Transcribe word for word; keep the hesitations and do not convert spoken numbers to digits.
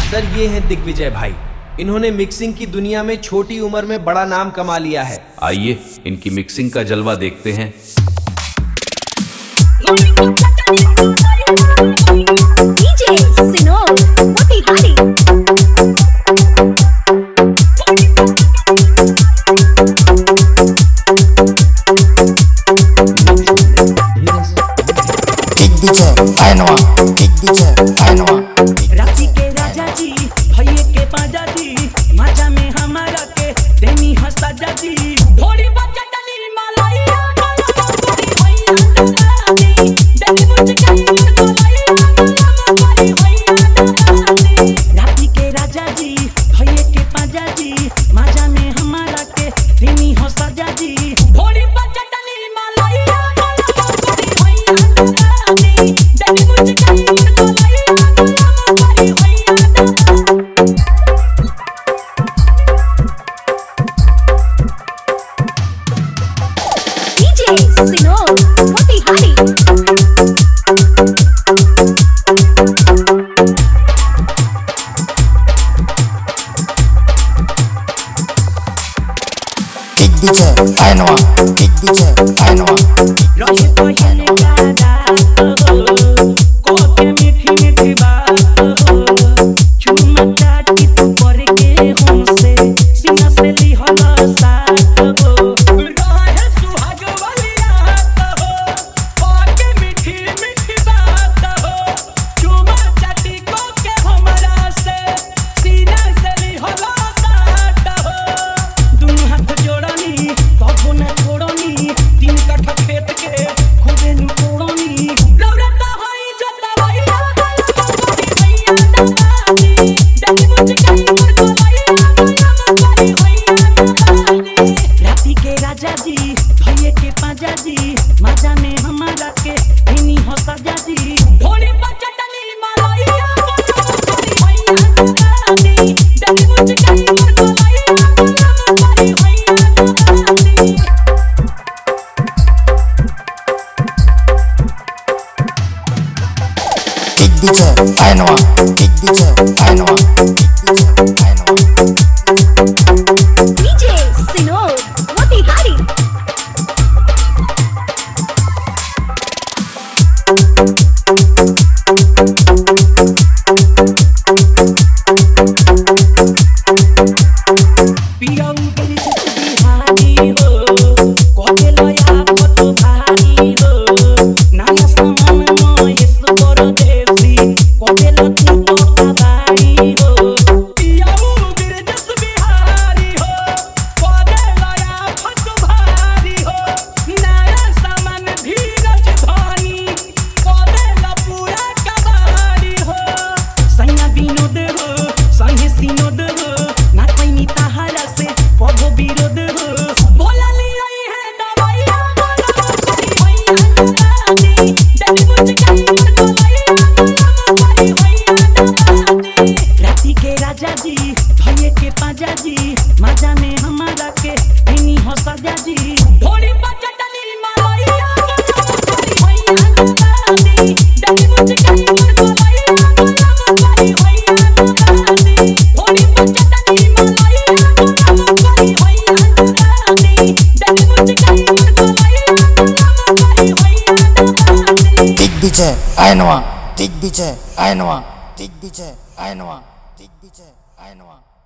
सर ये हैं दिग्विजय भाई। इन्होंने मिक्सिंग की दुनिया में छोटी उम्र में बड़ा नाम कमा लिया है। आइए इनकी मिक्सिंग का जलवा देखते हैं। डीजे सिनोर मोतिहारी। दिग्विजय आयनवा, दिग्विजय आयनवा। रांची के राजा जी भैये के पाजा जी, माचा में हमारा के देनी हंसा जी। ढोरी बच्चा डली मलाइया मलाइया होइया दादी, डली मुझके मलाइया मलाइया होइया दादी। रांची के राजा जी भैये के पाजा जी, माचा में हमारा के देनी हंसा जी। ढोरी बच्चा डली मलाइया मलाइया होइया दादी, डली मुझके मलाइया मलाइया होइया दादी। डीजे सिनोर मोतिहारी। दिग्विजय आयनवा, दिग्विजय आयनवा। रोज पहले का रात हो, को के मीठी मीठी बात हो, चुम्मा चाटी तू करके हमसे सीना से ली हला साथ हो। रहे सुहाग वाली रात हो, को के मीठी मीठी बात हो, चुम्मा चाटी को के हमरा से सीना से ली हला साथ हो। दुनु हाथ जोड़नी कबो न छोड़नी, तीन कट्ठा खेत के खूबे नु तोड़नी। लौरता होई जोता भैया भैया दादी, डली मुझके मोर कोलैया मोर भैया दादी। राती के राजा जी भैये के पाजा जी, माजा में हमारा के इनी हंसा जी। ढोली बच्चा डली मलाइया भैया दादी, डली मुझके मोर कोलैया मोर भैया दादी। दिग्विजय आयनवा, दिग्विजय आयनवा, दिग्विजय आयनवा। डीजे सिनोर मोतिहारी। पियऊ गिर बिहारी हो, कोके लया फट भारी हो। नया सामान महेश परदेसी, कोके लती पकाबारी हो। पियऊ गिर बिहारी हो, कोके लया फट भारी हो। नया सामान धीरज धनी, कोके ल पूरा कबारी हो। सैया विनोद हो, संगे सिनोद हो, ना कैनी ताहारा से कबो विरोध हो। बोला ली आई है दवाइया मोर होइया दादी, डली मुझके मोर कोलैया मोर होइया दादी। राती के राजा जी भैये के पाजा जी, माजा में हमारा के इनी हंसा जी। ढोली बच्चा डली मलाइया होइया दादी, डली मुझके मोर कोलैया मोर होइया दादी। ढोली बच्चा डली मलाइया होइया दादी, डली मुझके मोर कोलैया मोर होइया दादी। दिग्विजय आयनवा, दिग्विजय आयनवा, दिग्विजय आयनवा, दिग्विजय आयनवा।